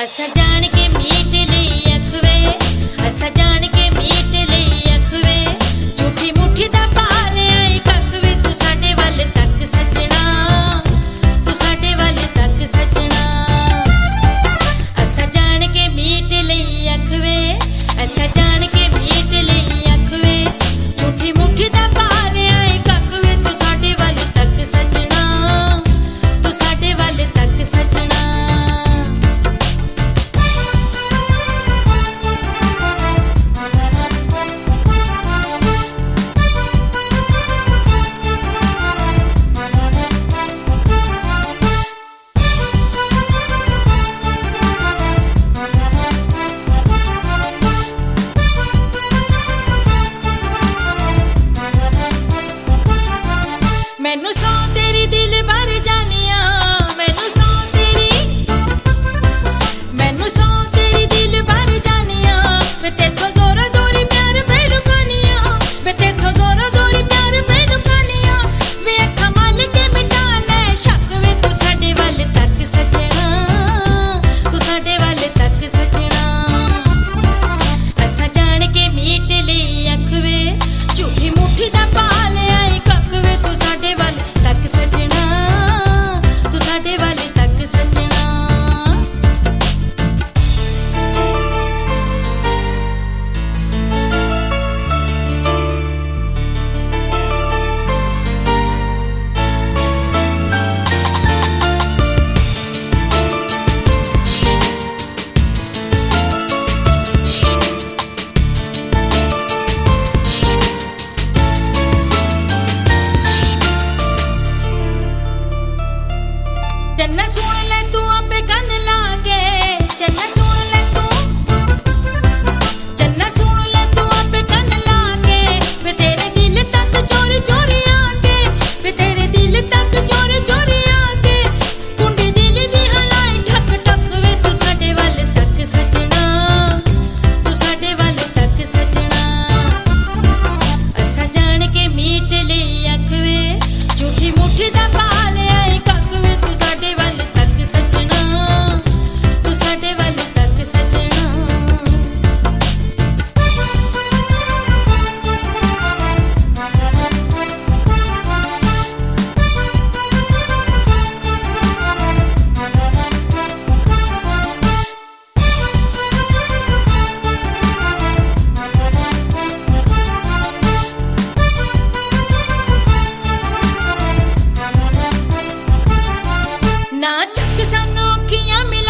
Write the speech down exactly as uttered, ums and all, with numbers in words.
असा जान के मीट लई अखवे, असा जान के मीट लई अखवे, झूठी मुठी दा पा लिया कखवे, तू साडे वल तक सजना, तू साडे वल तक सजना। असा जान के मीट लई अखवे, असा जान के मीट लई अखवे, झूठी मुठी दा पा लिया कखवे, तू साडे वल तक सजना, तू साडे वल तक सजना। मैनू सौ तेरी दिल भर जानिया, मैनू सौ तेरी, मैनू सौ तेरी दिल भर जानिया, वे तेथों जोरा जोरी प्यार मैनू कानिया, वे तेथों जोरा जोरी प्यार मैनू कानिया, वे अखां मल के मिटा ले शक, वे तू साडे वल तक सजना, तू साडे वल तक सजना। असा जान के मीट लई अखवे, झूठी मुठी दा पा लिया कखवे, तू साडे वल तक सजना, तू साडे वल तक सजना। चन्ना सुन ले तू आपे कन लागे, चन्ना सुन ले तू, चन्ना सुन ले तू आपे कन लागे, वे तेरे दिल तक चोरी चोरी आके, वे तेरे दिल तक चोरी चोरी आके, कुंडी दिल दी हलाई ठक ठक, वे तू साडे वल तक सजना, तू साडे वल तक सजना। असा जान के मीट लई अखवे, झूठी मुठी दा पा लिया कखवे, तू साडे वल तक सजना, तू साडे वल तक सजना। ना चक सानू अखियां